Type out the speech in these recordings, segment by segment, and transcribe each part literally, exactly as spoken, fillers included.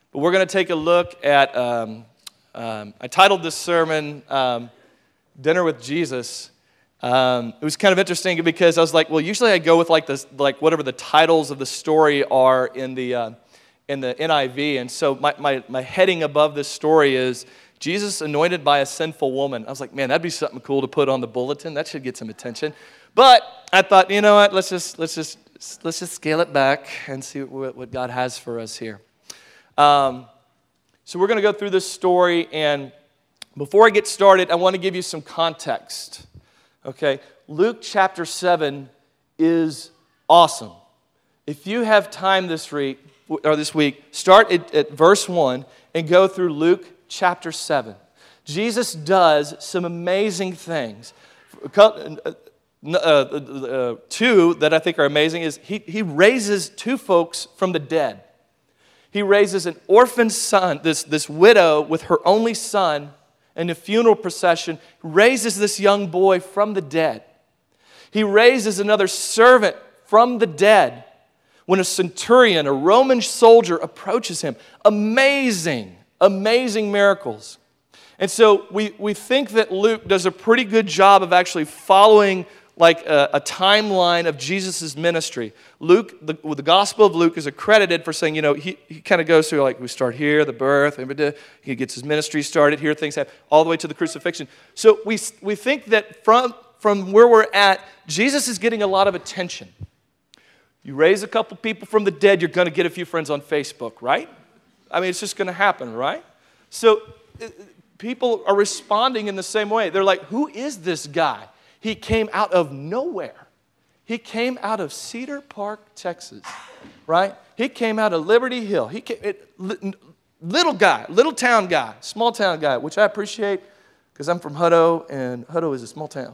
But we're going to take a look at, um, um, I titled this sermon, um, Dinner with Jesus. Um, it was kind of interesting because I was like, well, usually I go with like this, like whatever the titles of the story are in the uh, in the N I V. And so my, my, my heading above this story is Jesus anointed by a sinful woman. I was like, man, that'd be something cool to put on the bulletin. That should get some attention. But I thought, you know what? Let's just let's just let's just scale it back and see what, what God has for us here. Um, so we're going to go through this story, and before I get started, I want to give you some context. Okay, Luke chapter seven is awesome. If you have time this week, or this week, start at, at verse one and go through Luke chapter seven. Jesus does some amazing things. Uh, uh, uh, two that I think are amazing is he, he raises two folks from the dead. He raises an orphan son, this, this widow with her only son, in a funeral procession, raises this young boy from the dead. He raises another servant from the dead when a centurion, a Roman soldier, approaches him. Amazing, amazing miracles. And so we, we think that Luke does a pretty good job of actually following like a, a timeline of Jesus' ministry. Luke, the, the Gospel of Luke is accredited for saying, you know, he, he kind of goes through, like, we start here, the birth, he gets his ministry started, here things happen, all the way to the crucifixion. So we, we think that from, from where we're at, Jesus is getting a lot of attention. You raise a couple people from the dead, you're going to get a few friends on Facebook, right? I mean, it's just going to happen, right? So people are responding in the same way. They're like, who is this guy? He came out of nowhere. He came out of Cedar Park, Texas, right? He came out of Liberty Hill. He came, it, little guy, little town guy, small town guy, which I appreciate because I'm from Hutto, and Hutto is a small town.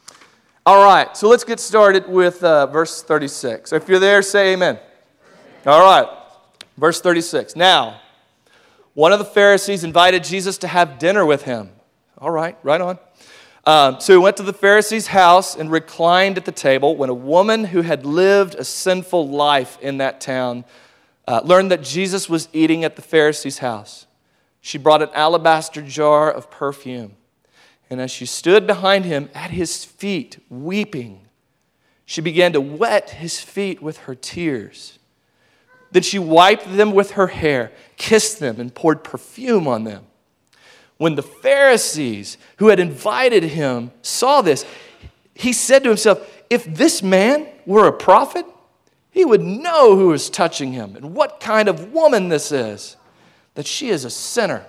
All right, so let's get started with uh, verse thirty-six. If you're there, say amen. Amen. All right, verse thirty-six. Now, one of the Pharisees invited Jesus to have dinner with him. All right, right on. Um, so he went to the Pharisee's house and reclined at the table when a woman who had lived a sinful life in that town uh, learned that Jesus was eating at the Pharisee's house. She brought an alabaster jar of perfume, and as she stood behind him at his feet, weeping, she began to wet his feet with her tears. Then she wiped them with her hair, kissed them, and poured perfume on them. When the Pharisees who had invited him saw this, he said to himself, if this man were a prophet, he would know who is touching him and what kind of woman this is, that she is a sinner.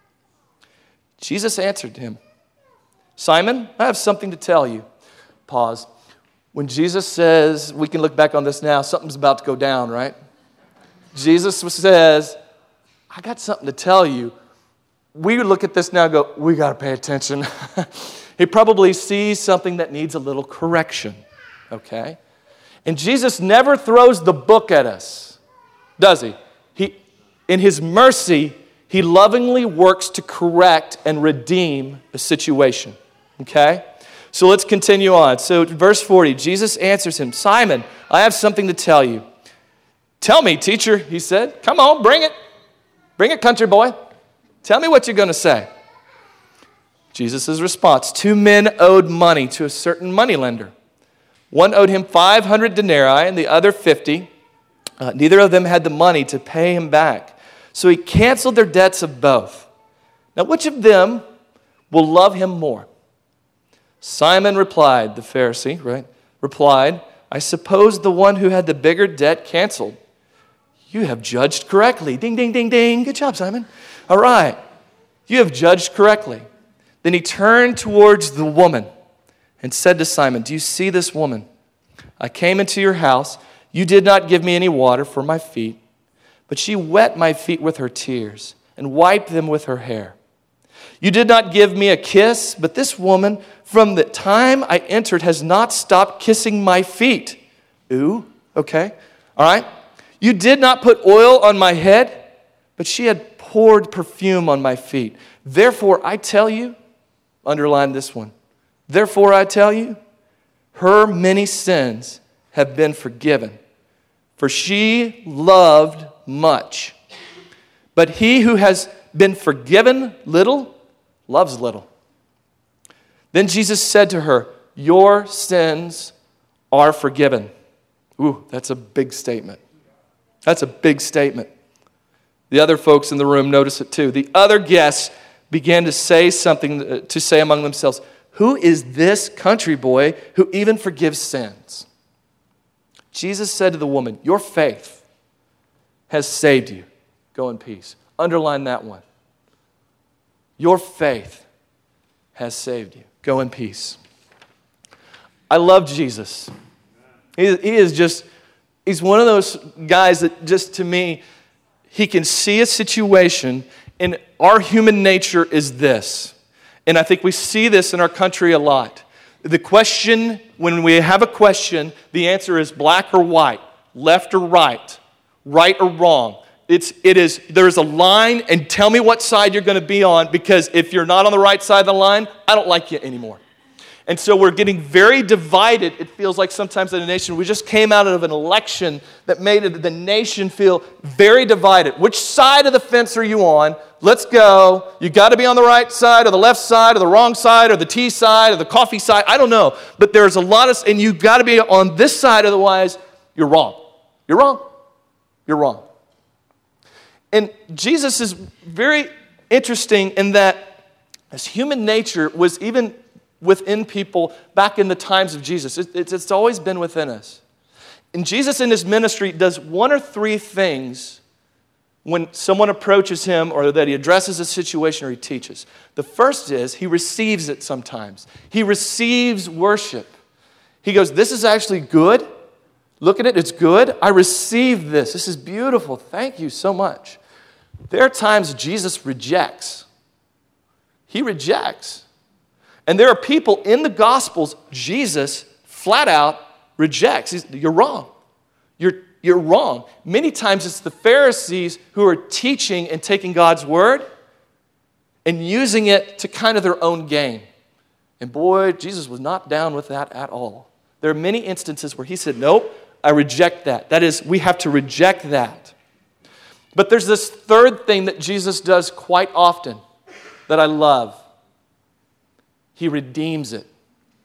Jesus answered him, Simon, I have something to tell you. Pause. When Jesus says, we can look back on this now, something's about to go down, right? Jesus says, I got something to tell you. We would look at this now and go, we got to pay attention. He probably sees something that needs a little correction, okay? And Jesus never throws the book at us, does he? He, in his mercy, he lovingly works to correct and redeem a situation, okay? So let's continue on. So verse forty, Jesus answers him, Simon, I have something to tell you. Tell me, teacher, he said. Come on, bring it. Bring it, country boy. Tell me what you're going to say. Jesus' response, two men owed money to a certain moneylender. One owed him five hundred denarii and the other fifty. Uh, neither of them had the money to pay him back. So he canceled their debts of both. Now, which of them will love him more? Simon replied, the Pharisee, right, replied, I suppose the one who had the bigger debt canceled. You have judged correctly. Ding, ding, ding, ding. Good job, Simon. All right. You have judged correctly. Then he turned towards the woman and said to Simon, do you see this woman? I came into your house. You did not give me any water for my feet, but she wet my feet with her tears and wiped them with her hair. You did not give me a kiss, but this woman, from the time I entered, has not stopped kissing my feet. Ooh, okay. All right. You did not put oil on my head, but she had poured perfume on my feet. Therefore, I tell you, underline this one. Therefore, I tell you, her many sins have been forgiven, for she loved much. But he who has been forgiven little loves little. Then Jesus said to her, your sins are forgiven. Ooh, that's a big statement. That's a big statement. The other folks in the room notice it too. The other guests began to say something, to say among themselves, who is this country boy who even forgives sins? Jesus said to the woman, your faith has saved you. Go in peace. Underline that one. Your faith has saved you. Go in peace. I love Jesus. He, he is just, he's one of those guys that just to me, he can see a situation, and our human nature is this. And I think we see this in our country a lot. The question, when we have a question, the answer is black or white, left or right, right or wrong. It's, it is, there is a line, and tell me what side you're going to be on, because if you're not on the right side of the line, I don't like you anymore. And so we're getting very divided, it feels like sometimes in a nation. We just came out of an election that made the nation feel very divided. Which side of the fence are you on? Let's go. You got to be on the right side or the left side or the wrong side or the tea side or the coffee side. I don't know. But there's a lot of, and you got to be on this side, otherwise you're wrong. You're wrong. You're wrong. And Jesus is very interesting in that his human nature was even within people back in the times of Jesus. It, it's, it's always been within us. And Jesus in his ministry does one or three things when someone approaches him or that he addresses a situation or he teaches. The first is he receives it sometimes. He receives worship. He goes, this is actually good. Look at it, it's good. I receive this. This is beautiful. Thank you so much. There are times Jesus rejects. He rejects. And there are people in the Gospels, Jesus flat out rejects. He's, you're wrong. You're, you're wrong. Many times it's the Pharisees who are teaching and taking God's word and using it to kind of their own gain. And boy, Jesus was not down with that at all. There are many instances where he said, nope, I reject that. That is, we have to reject that. But there's this third thing that Jesus does quite often that I love. He redeems it.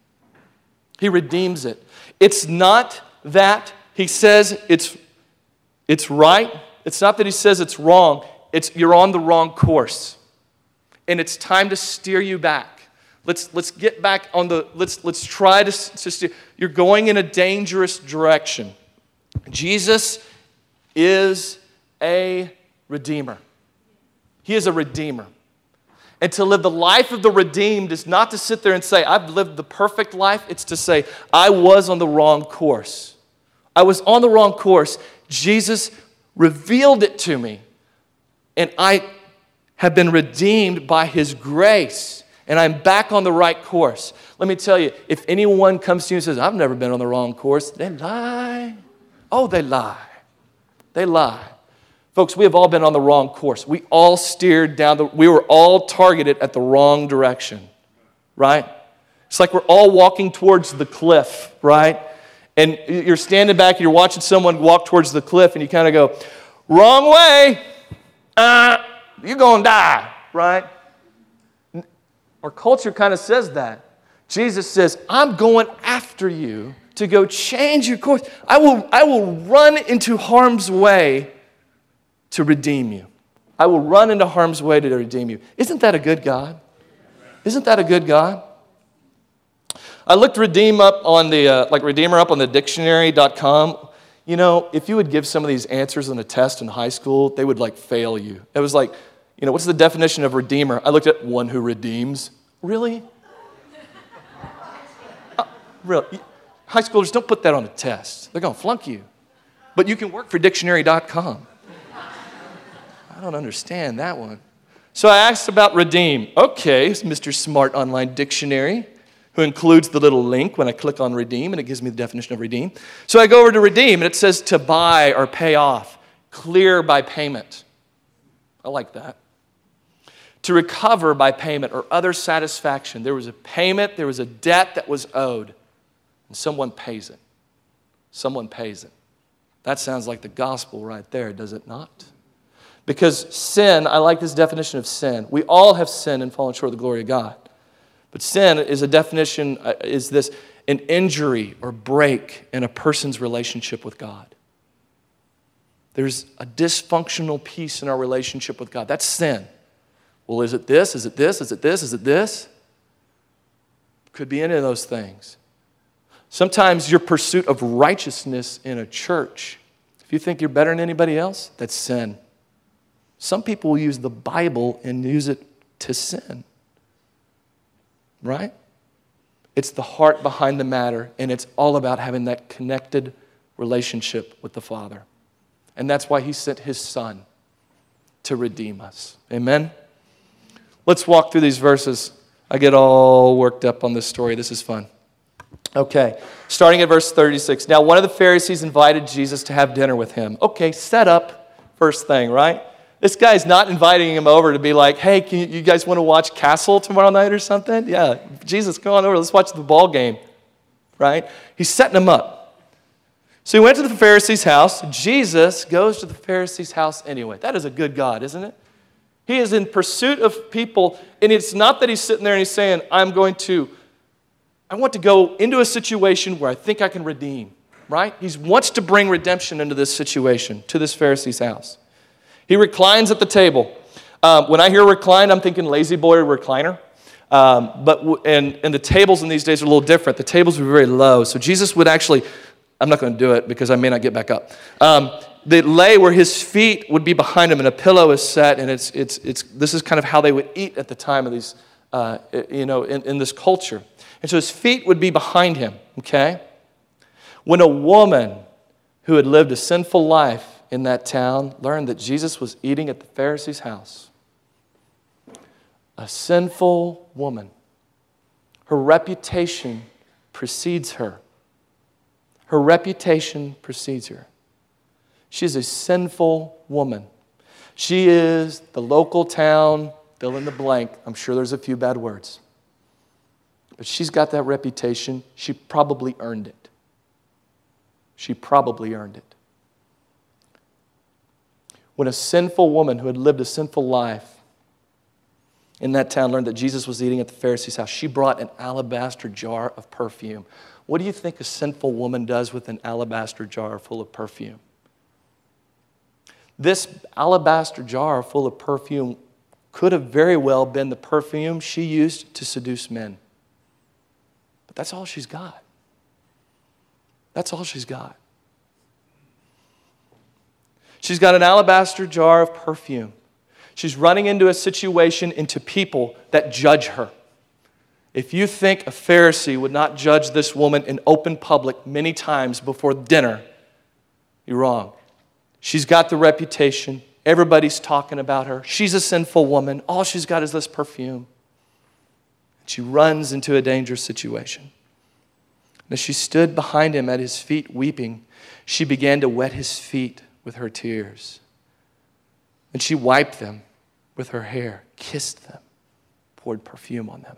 He redeems it. It's not that he says it's, it's right. It's not that he says it's wrong. It's you're on the wrong course. And it's time to steer you back. Let's, let's get back on the, let's, let's try to, to steer. You're going in a dangerous direction. Jesus is a redeemer. He is a redeemer. And to live the life of the redeemed is not to sit there and say, I've lived the perfect life. It's to say, I was on the wrong course. I was on the wrong course. Jesus revealed it to me. And I have been redeemed by his grace. And I'm back on the right course. Let me tell you, if anyone comes to you and says, I've never been on the wrong course, they lie. Oh, they lie. They lie. Folks, we have all been on the wrong course. We all steered down the, we were all targeted at the wrong direction, right? It's like we're all walking towards the cliff, right? And you're standing back and you're watching someone walk towards the cliff and you kind of go, wrong way, uh, you're going to die, right? Our culture kind of says that. Jesus says, I'm going after you to go change your course. I will, I will run into harm's way to redeem you. I will run into harm's way to redeem you. Isn't that a good God? Isn't that a good God? I looked redeem up on the, uh, like Redeemer up on the dictionary dot com. You know, if you would give some of these answers on a test in high school, they would like fail you. It was like, you know, what's the definition of redeemer? I looked at one who redeems. Really? uh, really? High schoolers, don't put that on a test. They're going to flunk you. But you can work for dictionary dot com. I don't understand that one. So I asked about redeem. Okay, Mister Smart Online Dictionary, who includes the little link when I click on redeem, and it gives me the definition of redeem. So I go over to redeem, and it says to buy or pay off, clear by payment. I like that. To recover by payment or other satisfaction. There was a payment, there was a debt that was owed, and someone pays it. Someone pays it. That sounds like the gospel right there, does it not? Because sin, I like this definition of sin. We all have sinned and fallen short of the glory of God. But sin is a definition, uh, is this an injury or break in a person's relationship with God. There's a dysfunctional piece in our relationship with God. That's sin. Well, is it this? Is it this? Is it this? Is it this? Could be any of those things. Sometimes your pursuit of righteousness in a church, if you think you're better than anybody else, that's sin. Some people will use the Bible and use it to sin. Right? It's the heart behind the matter, and it's all about having that connected relationship with the Father. And that's why he sent his Son to redeem us. Amen? Let's walk through these verses. I get all worked up on this story. This is fun. Okay, starting at verse thirty-six. Now, one of the Pharisees invited Jesus to have dinner with him. Okay, set up, first thing, right? This guy's not inviting him over to be like, hey, can you, you guys want to watch Castle tomorrow night or something? Yeah, Jesus, come on over. Let's watch the ball game, right? He's setting him up. So he went to the Pharisee's house. Jesus goes to the Pharisee's house anyway. That is a good God, isn't it? He is in pursuit of people, and it's not that he's sitting there and he's saying, I'm going to, I want to go into a situation where I think I can redeem, right? He wants to bring redemption into this situation, to this Pharisee's house. He reclines at the table. Um, when I hear recline, I'm thinking lazy boy recliner. Um, but w- and, and the tables in these days are a little different. The tables were very low. So Jesus would actually, I'm not going to do it because I may not get back up. Um, they lay where his feet would be behind him and a pillow is set. And it's it's it's this is kind of how they would eat at the time of these, uh, you know, in, in this culture. And so his feet would be behind him, okay? When a woman who had lived a sinful life in that town learned that Jesus was eating at the Pharisee's house. A sinful woman. Her reputation precedes her. Her reputation precedes her. She's a sinful woman. She is the local town, fill in the blank. I'm sure there's a few bad words. But she's got that reputation. She probably earned it. She probably earned it. When a sinful woman who had lived a sinful life in that town learned that Jesus was eating at the Pharisee's house, she brought an alabaster jar of perfume. What do you think a sinful woman does with an alabaster jar full of perfume? This alabaster jar full of perfume could have very well been the perfume she used to seduce men. But that's all she's got. That's all she's got. She's got an alabaster jar of perfume. She's running into a situation, into people that judge her. If you think a Pharisee would not judge this woman in open public many times before dinner, you're wrong. She's got the reputation. Everybody's talking about her. She's a sinful woman. All she's got is this perfume. She runs into a dangerous situation. And as she stood behind him at his feet weeping, she began to wet his feet with her tears. And she wiped them with her hair, kissed them, poured perfume on them.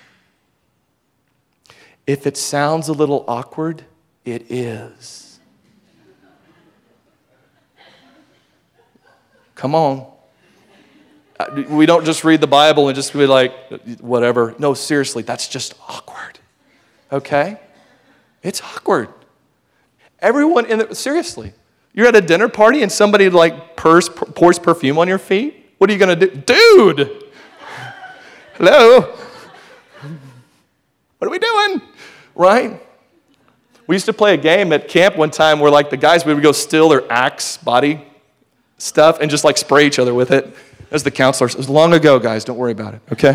If it sounds a little awkward, it is. Come on. We don't just read the Bible and just be like, whatever. No, seriously, that's just awkward. Okay? It's awkward. Everyone in the, seriously. You're at a dinner party and somebody like pours, pours perfume on your feet? What are you going to do? Dude! Hello? What are we doing? Right? We used to play a game at camp one time where like the guys, we would go steal their Axe body stuff and just like spray each other with it. As the counselors. It was long ago, guys. Don't worry about it, okay?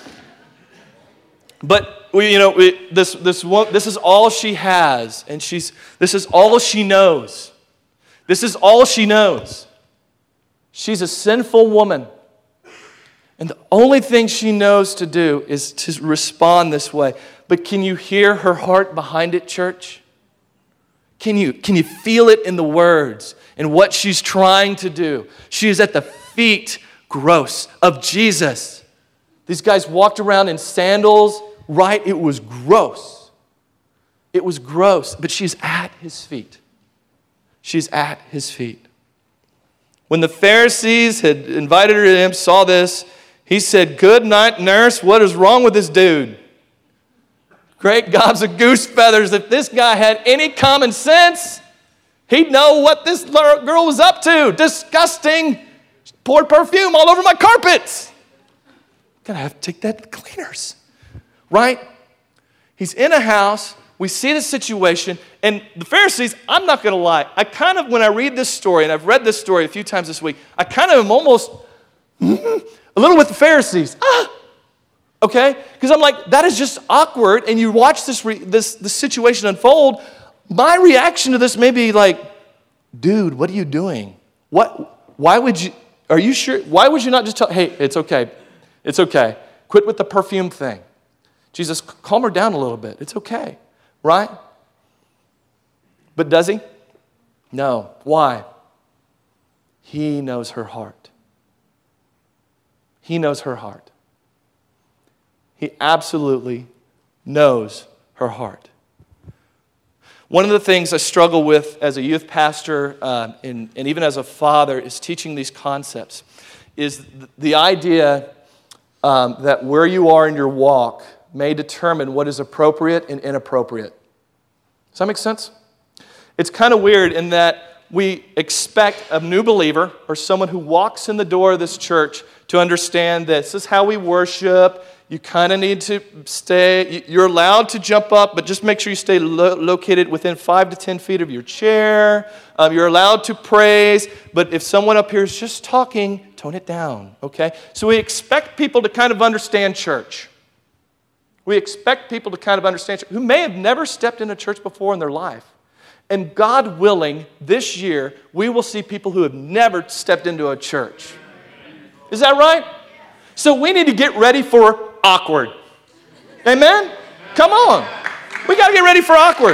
But we, you know, we, this this one, this is all she has, and she's this is all she knows. This is all she knows. She's a sinful woman. And the only thing she knows to do is to respond this way. But can you hear her heart behind it, church? Can you, can you feel it in the words and what she's trying to do? She is at the feet, gross, of Jesus. These guys walked around in sandals, right? It was gross. It was gross, but she's at his feet. She's at his feet. When the Pharisees had invited her to him, saw this, he said, "Good night, nurse. What is wrong with this dude?" Great gobs of goose feathers. If this guy had any common sense, he'd know what this girl was up to. Disgusting. She poured perfume all over my carpets. Gonna have to take that to the cleaners. Right? He's in a house. We see the situation. And the Pharisees, I'm not going to lie. I kind of, when I read this story, and I've read this story a few times this week, I kind of am almost a little with the Pharisees. Ah! Okay? Because I'm like, that is just awkward. And you watch this, re- this, this situation unfold. My reaction to this may be like, dude, what are you doing? What? Why would you, are you sure? Why would you not just tell, hey, it's okay. It's okay. Quit with the perfume thing. Jesus, calm her down a little bit. It's okay. Right? But does he? No. Why? He knows her heart. He knows her heart. He absolutely knows her heart. One of the things I struggle with as a youth pastor uh, and, and even as a father is teaching these concepts is the idea um, that where you are in your walk may determine what is appropriate and inappropriate. Does that make sense? It's kind of weird in that we expect a new believer or someone who walks in the door of this church to understand this is how we worship. You kind of need to stay, you're allowed to jump up, but just make sure you stay lo- located within five to ten feet of your chair. Um, you're allowed to praise, but if someone up here is just talking, tone it down, okay? So we expect people to kind of understand church. We expect people to kind of understand who may have never stepped in a church before in their life. And God willing, this year, we will see people who have never stepped into a church. Is that right? So we need to get ready for awkward. Amen? Come on. We got to get ready for awkward.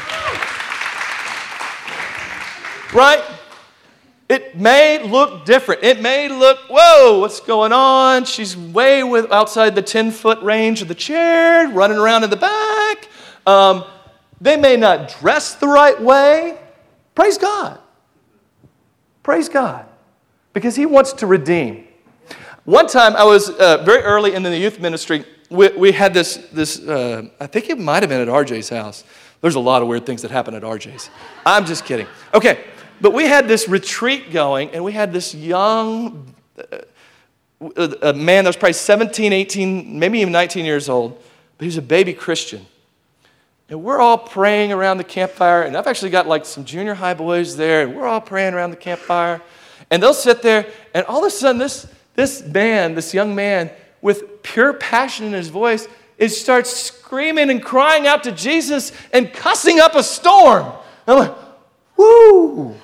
Right? It may look different. It may look, whoa, what's going on? She's way with, outside the ten-foot range of the chair, running around in the back. Um, they may not dress the right way. Praise God. Praise God. Because He wants to redeem. One time, I was uh, very early in the youth ministry. We, we had this, this uh, I think it might have been at R J's house. There's a lot of weird things that happen at R J's. I'm just kidding. Okay. But we had this retreat going, and we had this young uh, a man that was probably seventeen, eighteen, maybe even nineteen years old, but he was a baby Christian. And we're all praying around the campfire, and I've actually got like some junior high boys there, and we're all praying around the campfire. And they'll sit there, and all of a sudden this, this man, this young man, with pure passion in his voice, is starts screaming and crying out to Jesus and cussing up a storm. And I'm like, woo!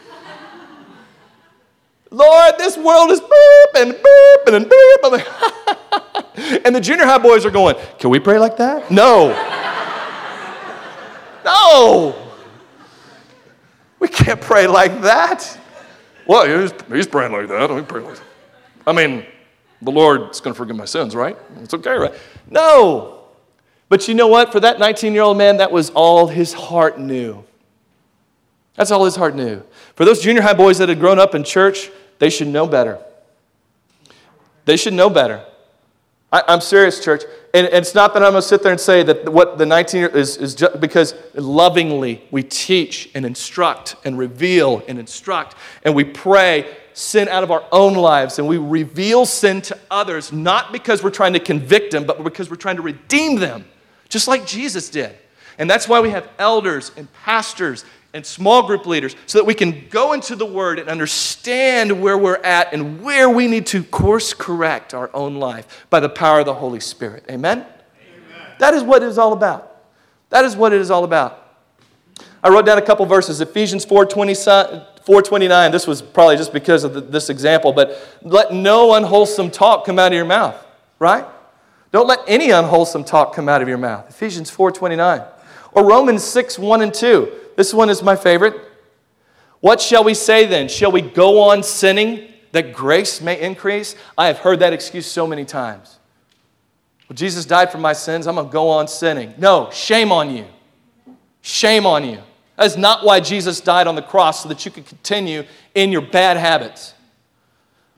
Lord, this world is boop and boop and boop. I'm like, and the junior high boys are going, can we pray like that? No. No. We can't pray like that. Well, he's, he's praying like that. I pray like that. I mean, the Lord's going to forgive my sins, right? It's okay, right? No. But you know what? For that nineteen-year-old man, that was all his heart knew. That's all his heart knew. For those junior high boys that had grown up in church, they should know better. They should know better. I, I'm serious, church. And, and it's not that I'm going to sit there and say that what the nineteen-year is, is just because lovingly we teach and instruct and reveal and instruct and we pray sin out of our own lives and we reveal sin to others, not because we're trying to convict them, but because we're trying to redeem them, just like Jesus did. And that's why we have elders and pastors and small group leaders, so that we can go into the Word and understand where we're at and where we need to course correct our own life by the power of the Holy Spirit. Amen? Amen. That is what it is all about. That is what it is all about. I wrote down a couple verses. Ephesians four twenty-nine. This was probably just because of the, this example, but let no unwholesome talk come out of your mouth, right? Don't let any unwholesome talk come out of your mouth. Ephesians four twenty-nine. Or Romans six one and two. This one is my favorite. What shall we say then? Shall we go on sinning that grace may increase? I have heard that excuse so many times. Well, Jesus died for my sins. I'm going to go on sinning. No, shame on you. Shame on you. That is not why Jesus died on the cross, so that you could continue in your bad habits.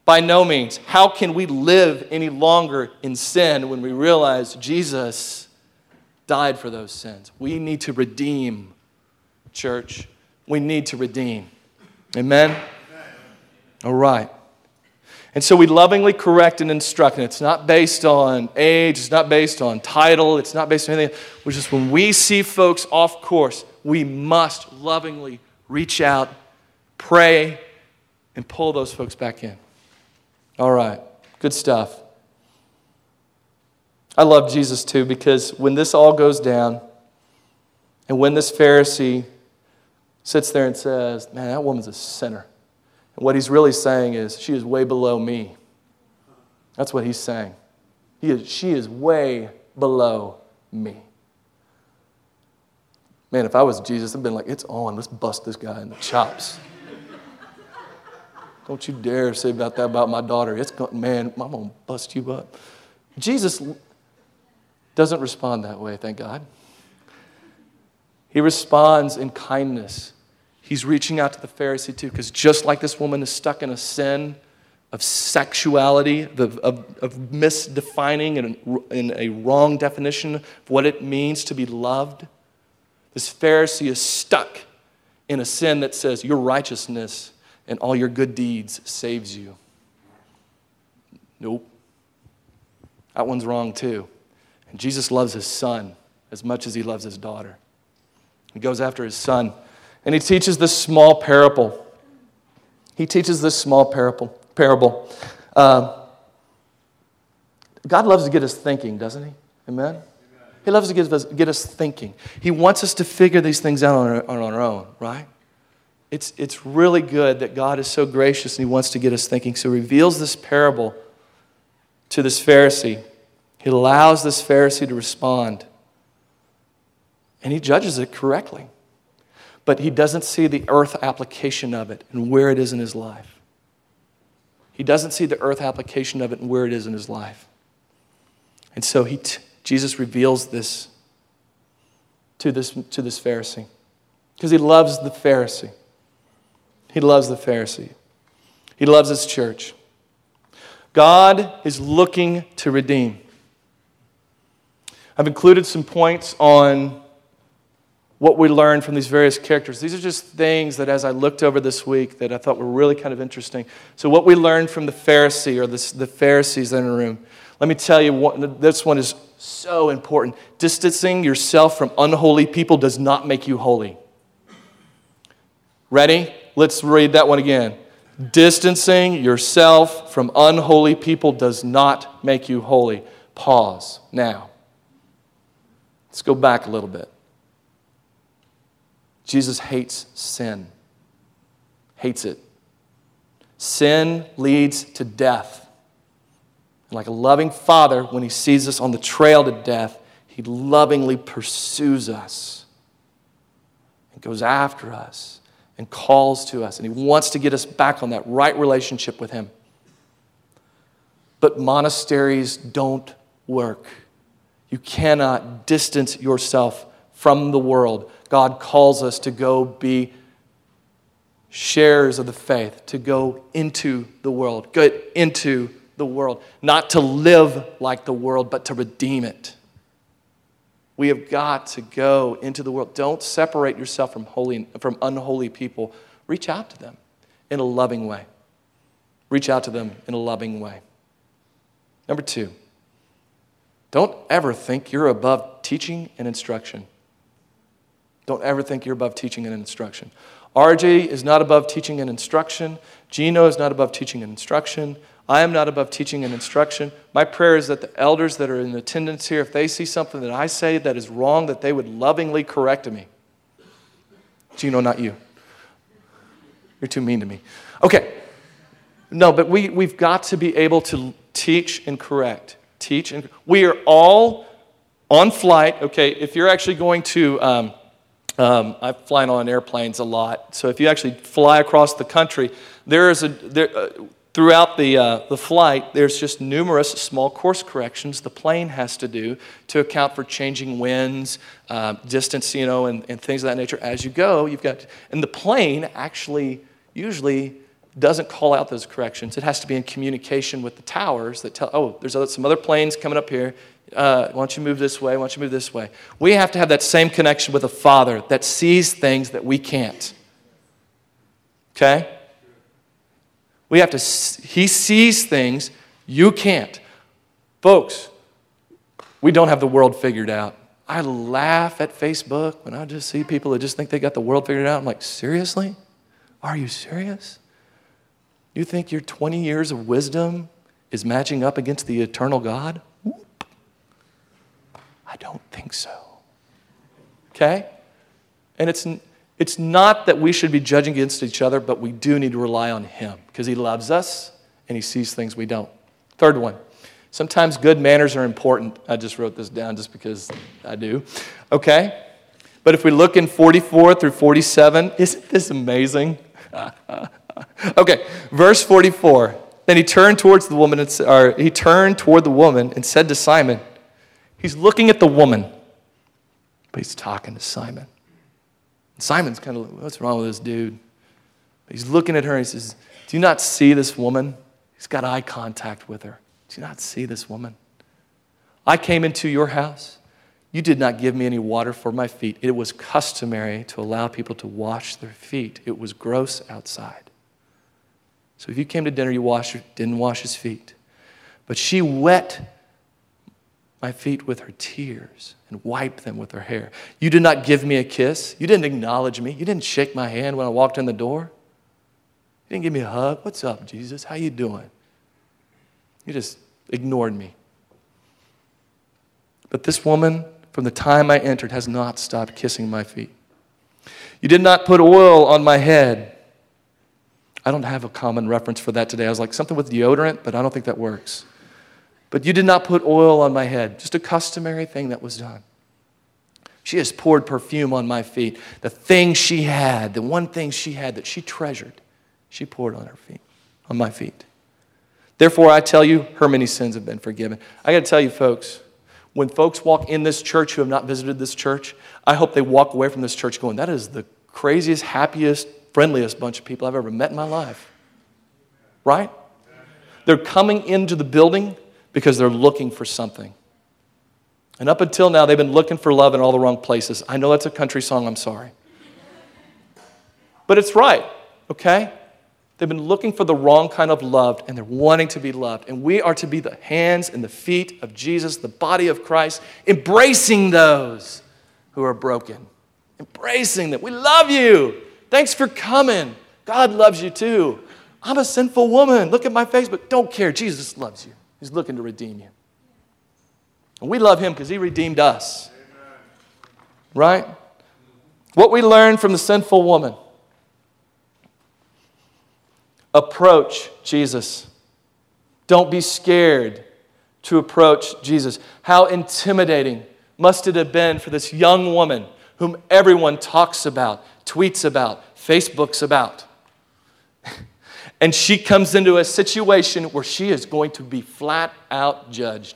By no means. How can we live any longer in sin when we realize Jesus died for those sins? We need to redeem, church. We need to redeem. Amen? All right. And so we lovingly correct and instruct. And it's not based on age. It's not based on title. It's not based on anything. Which is when we see folks off course, we must lovingly reach out, pray, and pull those folks back in. All right. Good stuff. I love Jesus too, because when this all goes down, and when this Pharisee sits there and says, man, that woman's a sinner. And what he's really saying is, she is way below me. That's what he's saying. He is, she is way below me. Man, if I was Jesus, I'd been like, it's on. Let's bust this guy in the chops. Don't you dare say about that about my daughter. It's going, man, I'm going to bust you up. Jesus doesn't respond that way, thank God. He responds in kindness. He's reaching out to the Pharisee too, because just like this woman is stuck in a sin of sexuality, of, of, of misdefining and in a wrong definition of what it means to be loved, this Pharisee is stuck in a sin that says your righteousness and all your good deeds saves you. Nope. That one's wrong too. And Jesus loves his son as much as he loves his daughter. He goes after his son. And he teaches this small parable. He teaches this small parable. parable. Uh, God loves to get us thinking, doesn't he? Amen? Amen. He loves to get us, get us thinking. He wants us to figure these things out on our, on our own, right? It's, it's really good that God is so gracious and he wants to get us thinking. So he reveals this parable to this Pharisee. He allows this Pharisee to respond. And he judges it correctly. But he doesn't see the earth application of it and where it is in his life. He doesn't see the earth application of it and where it is in his life. And so he, t- Jesus reveals this to this, to this Pharisee. Because he loves the Pharisee. He loves the Pharisee. He loves his church. God is looking to redeem. I've included some points on what we learned from these various characters. These are just things that as I looked over this week that I thought were really kind of interesting. So what we learned from the Pharisee or this, the Pharisees in the room. Let me tell you, what, this one is so important. Distancing yourself from unholy people does not make you holy. Ready? Let's read that one again. Distancing yourself from unholy people does not make you holy. Pause. Now, let's go back a little bit. Jesus hates sin. Hates it. Sin leads to death. And like a loving father, when he sees us on the trail to death, he lovingly pursues us and goes after us and calls to us. And he wants to get us back on that right relationship with him. But monasteries don't work. You cannot distance yourself from the world. God calls us to go be sharers of the faith, to go into the world, get into the world, not to live like the world, but to redeem it. We have got to go into the world. Don't separate yourself from holy, from unholy people. Reach out to them in a loving way. Reach out to them in a loving way. Number two, don't ever think you're above teaching and instruction. Don't ever think you're above teaching and instruction. R J is not above teaching and instruction. Gino is not above teaching and instruction. I am not above teaching and instruction. My prayer is that the elders that are in attendance here, if they see something that I say that is wrong, that they would lovingly correct me. Gino, not you. You're too mean to me. Okay. No, but we, we've got to be able to teach and correct. Teach and we are all on flight. Okay, if you're actually going to... Um, Um, I've flown on airplanes a lot, so if you actually fly across the country, there is a there, uh, throughout the uh, the flight, there's just numerous small course corrections the plane has to do to account for changing winds, uh, distance, you know, and, and things of that nature. As you go, you've got, and the plane actually usually doesn't call out those corrections. It has to be in communication with the towers that tell, oh, there's other, some other planes coming up here. Uh, why don't you move this way? Why don't you move this way? We have to have that same connection with a Father that sees things that we can't. Okay? We have to, he sees things you can't. Folks, we don't have the world figured out. I laugh at Facebook when I just see people that just think they got the world figured out. I'm like, seriously? Are you serious? You think your twenty years of wisdom is matching up against the eternal God? Whoop. I don't think so. Okay? And it's, it's not that we should be judging against each other, but we do need to rely on him because he loves us and he sees things we don't. Third one. Sometimes good manners are important. I just wrote this down just because I do. Okay? But if we look in forty-four through forty-seven, isn't this amazing? Okay, verse forty-four. Then he turned towards the woman, and, or he turned toward the woman and said to Simon, he's looking at the woman, but he's talking to Simon. And Simon's kind of like, what's wrong with this dude? But he's looking at her and he says, do you not see this woman? He's got eye contact with her. Do you not see this woman? I came into your house. You did not give me any water for my feet. It was customary to allow people to wash their feet. It was gross outside. So if you came to dinner, you washed, didn't wash his feet. But she wet my feet with her tears and wiped them with her hair. You did not give me a kiss. You didn't acknowledge me. You didn't shake my hand when I walked in the door. You didn't give me a hug. What's up, Jesus? How you doing? You just ignored me. But this woman, from the time I entered, has not stopped kissing my feet. You did not put oil on my head. I don't have a common reference for that today. I was like, something with deodorant, but I don't think that works. But you did not put oil on my head. Just a customary thing that was done. She has poured perfume on my feet. The thing she had, the one thing she had that she treasured, she poured on her feet, on my feet. Therefore, I tell you, her many sins have been forgiven. I got to tell you, folks, when folks walk in this church who have not visited this church, I hope they walk away from this church going, that is the craziest, happiest, friendliest bunch of people I've ever met in my life. Right? They're coming into the building because they're looking for something. And up until now, they've been looking for love in all the wrong places. I know that's a country song, I'm sorry. But it's right, okay? They've been looking for the wrong kind of love, and they're wanting to be loved. And we are to be the hands and the feet of Jesus, the body of Christ, embracing those who are broken. Embracing them. We love you. Thanks for coming. God loves you too. I'm a sinful woman. Look at my Facebook. Don't care. Jesus loves you. He's looking to redeem you. And we love him because he redeemed us. Right? What we learned from the sinful woman. Approach Jesus. Don't be scared to approach Jesus. How intimidating must it have been for this young woman whom everyone talks about, tweets about, Facebooks about. And she comes into a situation where she is going to be flat out judged.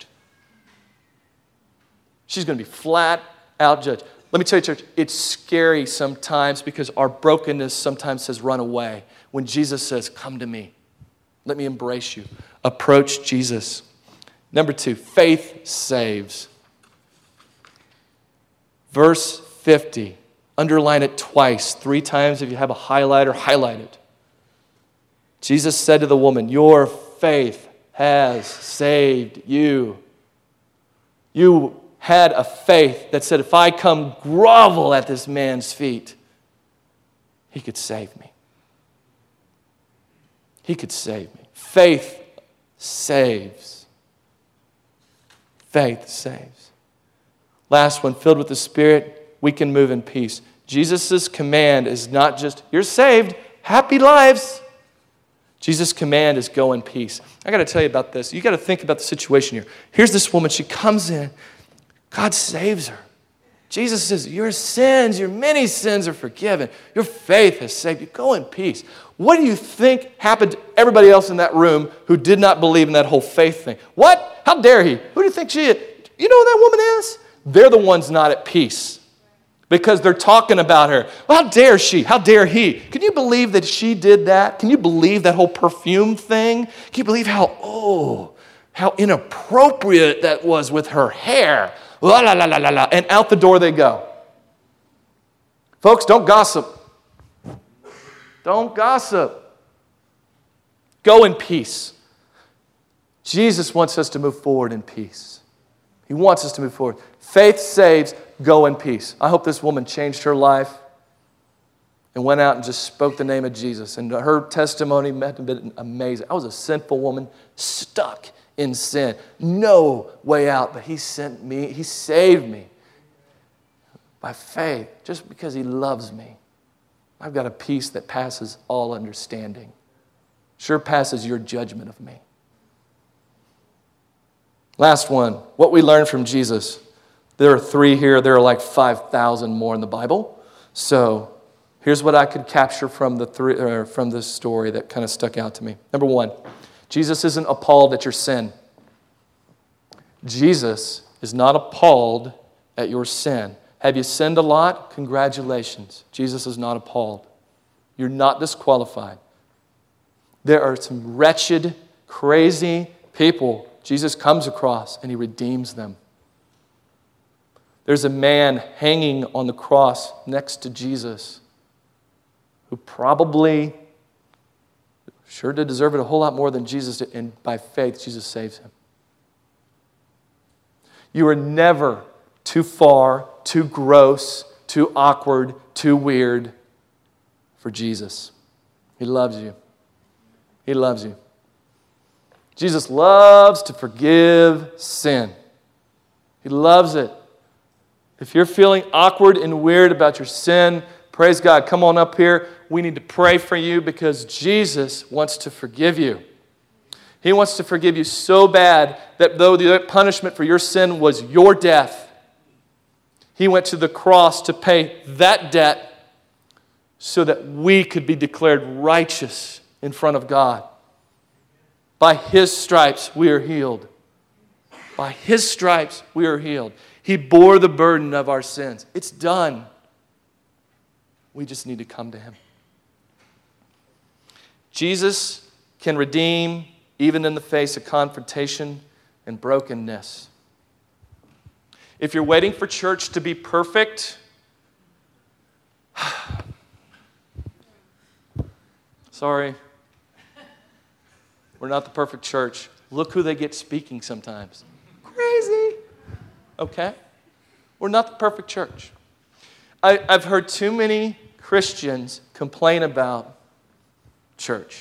She's going to be flat out judged. Let me tell you, church, it's scary sometimes because our brokenness sometimes says run away. When Jesus says, come to me. Let me embrace you. Approach Jesus. Number two, faith saves. Verse fifty. Underline it twice. Three times if you have a highlighter, highlight it. Jesus said to the woman, your faith has saved you. You had a faith that said, if I come grovel at this man's feet, he could save me. He could save me. Faith saves. Faith saves. Last one, filled with the Spirit, we can move in peace. Jesus' command is not just, you're saved, happy lives. Jesus' command is go in peace. I got to tell you about this. You got to think about the situation here. Here's this woman. She comes in. God saves her. Jesus says, your sins, your many sins are forgiven. Your faith has saved you. Go in peace. What do you think happened to everybody else in that room who did not believe in that whole faith thing? What? How dare he? Who do you think she is? You know who that woman is? They're the ones not at peace. because they're talking about her. Well, how dare she? How dare he? Can you believe that she did that? Can you believe that whole perfume thing? Can you believe how, oh, how inappropriate that was with her hair? La, la, la, la, la, la. And out the door they go. Folks, don't gossip. Don't gossip. Go in peace. Jesus wants us to move forward in peace. He wants us to move forward. Faith saves, go in peace. I hope this woman changed her life and went out and just spoke the name of Jesus. And her testimony had been amazing. I was a sinful woman, stuck in sin. No way out, but he sent me, he saved me by faith, just because he loves me. I've got a peace that passes all understanding. Sure passes your judgment of me. Last one, what we learned from Jesus. There are three here. There are like five thousand more in the Bible. So here's what I could capture from the three, or from this story that kind of stuck out to me. Number one, Jesus isn't appalled at your sin. Jesus is not appalled at your sin. Have you sinned a lot? Congratulations. Jesus is not appalled. You're not disqualified. There are some wretched, crazy people Jesus comes across and he redeems them. There's a man hanging on the cross next to Jesus who probably sure did deserve it a whole lot more than Jesus did, and by faith, Jesus saves him. You are never too far, too gross, too awkward, too weird for Jesus. He loves you. He loves you. Jesus loves to forgive sin. He loves it. If you're feeling awkward and weird about your sin, praise God, come on up here. We need to pray for you because Jesus wants to forgive you. He wants to forgive you so bad that though the punishment for your sin was your death, he went to the cross to pay that debt so that we could be declared righteous in front of God. By his stripes we are healed. By his stripes we are healed. He bore the burden of our sins. It's done. We just need to come to him. Jesus can redeem even in the face of confrontation and brokenness. If you're waiting for church to be perfect, sorry, we're not the perfect church. Look who they get speaking sometimes. Crazy. Okay? We're not the perfect church. I, I've heard too many Christians complain about church.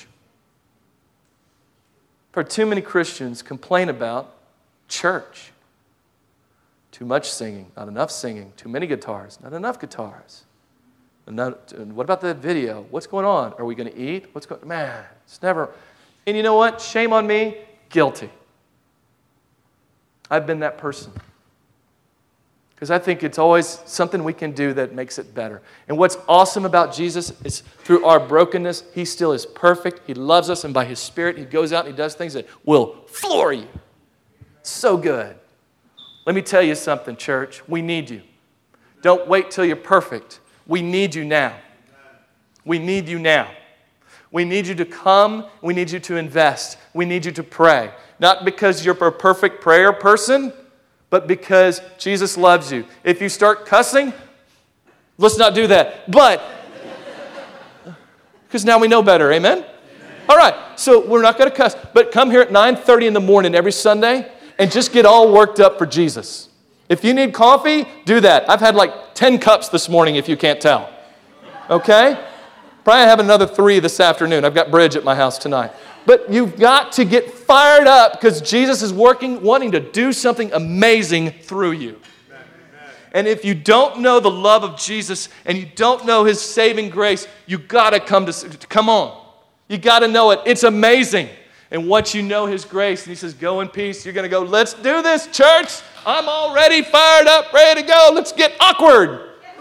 I've heard too many Christians complain about church. Too much singing, not enough singing. Too many guitars, not enough guitars. Not, what about the video? What's going on? Are we going to eat? What's going on? Man, it's never... And you know what? Shame on me. Guilty. I've been that person. Because I think it's always something we can do that makes it better. And what's awesome about Jesus is through our brokenness, he still is perfect. He loves us, and by his Spirit, he goes out and he does things that will floor you. So good. Let me tell you something, church. We need you. Don't wait till you're perfect. We need you now. We need you now. We need you to come. We need you to invest. We need you to pray. Not because you're a perfect prayer person, but because Jesus loves you. If you start cussing, let's not do that. But, because now we know better, amen? Amen? All right, so we're not going to cuss. But come here at nine thirty in the morning every Sunday and just get all worked up for Jesus. If you need coffee, do that. I've had like ten cups this morning if you can't tell. Okay? Probably have another three this afternoon. I've got bridge at my house tonight. But you've got to get fired up because Jesus is working, wanting to do something amazing through you. Amen. And if you don't know the love of Jesus and you don't know his saving grace, you got to come to, come on. You got to know it. It's amazing. And once you know his grace and he says, go in peace, you're going to go, let's do this, church. I'm already fired up, ready to go. Let's get awkward.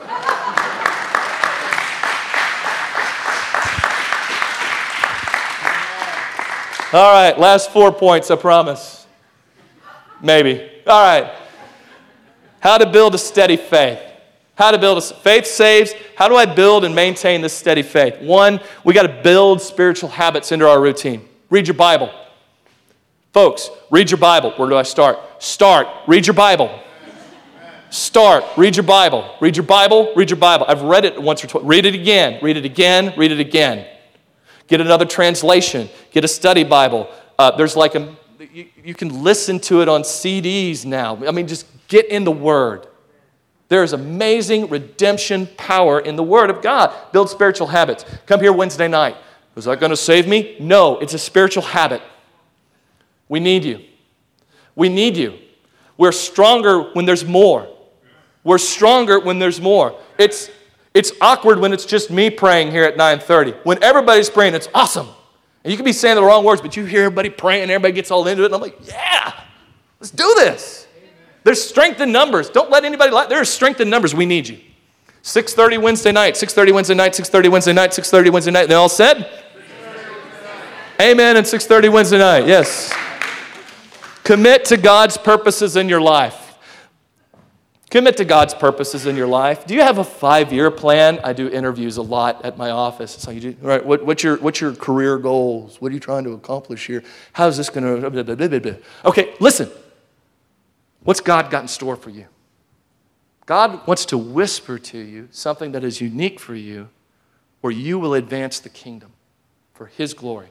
All right, last four points, I promise. Maybe. All right. How to build a steady faith. How to build a faith saves. How do I build and maintain this steady faith? One, we got to build spiritual habits into our routine. Read your Bible. Folks, read your Bible. Where do I start? Start. Read your Bible. Start. Read your Bible. Read your Bible. Read your Bible. I've read it once or twice. Read it again. Read it again. Read it again. Get another translation. Get a study Bible. Uh, there's like a, you, you can listen to it on C Ds now. I mean, just get in the Word. There is amazing redemption power in the Word of God. Build spiritual habits. Come here Wednesday night. Was that going to save me? No, it's a spiritual habit. We need you. We need you. We're stronger when there's more. We're stronger when there's more. It's, it's awkward when it's just me praying here at nine thirty. When everybody's praying, it's awesome. And you can be saying the wrong words, but you hear everybody praying, and everybody gets all into it, and I'm like, yeah, let's do this. Amen. There's strength in numbers. Don't let anybody lie. There's strength in numbers. We need you. six thirty Wednesday night, six thirty Wednesday night, six thirty Wednesday night, six thirty Wednesday night. They all said? Amen, and six thirty Wednesday night, yes. Commit to God's purposes in your life. Commit to God's purposes in your life. Do you have a five-year plan? I do interviews a lot at my office. It's like, you do, right, what, what's, your, what's your career goals? What are you trying to accomplish here? How's this going to... Okay, listen. What's God got in store for you? God wants to whisper to you something that is unique for you where you will advance the kingdom for His glory.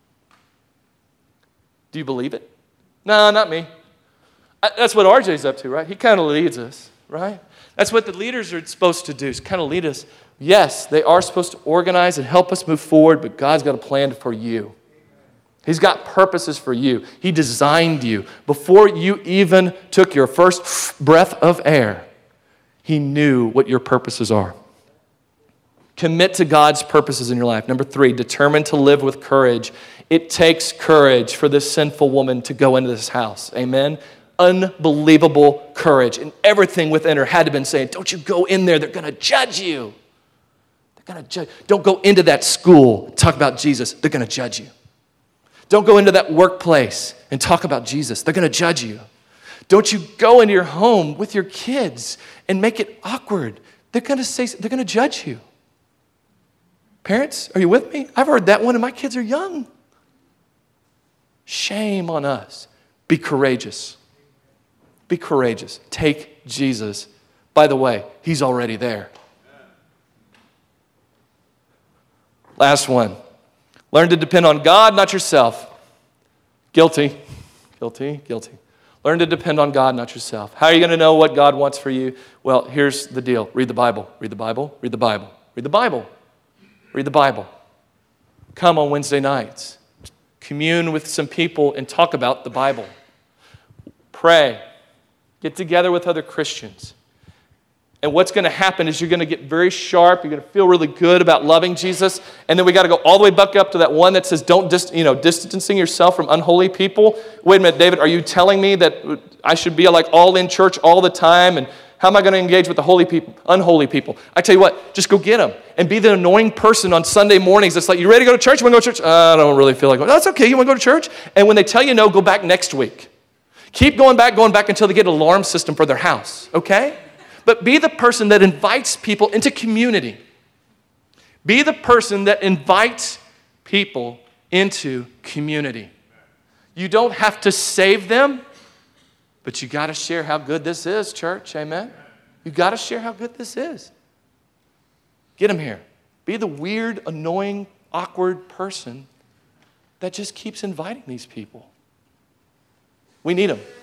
Do you believe it? No, not me. That's what R J's up to, right? He kind of leads us, right? That's what the leaders are supposed to do, is kind of lead us. Yes, they are supposed to organize and help us move forward, but God's got a plan for you. He's got purposes for you. He designed you. Before you even took your first breath of air, He knew what your purposes are. Commit to God's purposes in your life. Number three, determine to live with courage. It takes courage for this sinful woman to go into this house. Amen? Unbelievable courage. And everything within her had to have been saying, don't you go in there. They're going to judge you. They're going to judge. Don't go into that school, talk about Jesus. They're going to judge you. Don't go into that workplace and talk about Jesus. They're going to judge you. Don't you go into your home with your kids and make it awkward. They're going to say, they're going to judge you. Parents, are you with me? I've heard that one, and my kids are young. Shame on us. Be courageous. Be courageous. Take Jesus. By the way, He's already there. Last one. Learn to depend on God, not yourself. Guilty. Guilty. Guilty. Learn to depend on God, not yourself. How are you going to know what God wants for you? Well, here's the deal. Read the Bible. Read the Bible. Read the Bible. Read the Bible. Read the Bible. Come on Wednesday nights. Commune with some people and talk about the Bible. Pray. Get together with other Christians. And what's going to happen is you're going to get very sharp. You're going to feel really good about loving Jesus. And then we got to go all the way back up to that one that says, don't, dis- you know, distancing yourself from unholy people. Wait a minute, David, are you telling me that I should be like all in church all the time? And how am I going to engage with the holy people, unholy people? I tell you what, just go get them and be the annoying person on Sunday mornings that's like, you ready to go to church? You want to go to church? Uh, I don't really feel like going. That's okay. You want to go to church? And when they tell you no, go back next week. Keep going back, going back until they get an alarm system for their house, okay? But be the person that invites people into community. Be the person that invites people into community. You don't have to save them, but you got to share how good this is, church, amen? You got to share how good this is. Get them here. Be the weird, annoying, awkward person that just keeps inviting these people. We need them.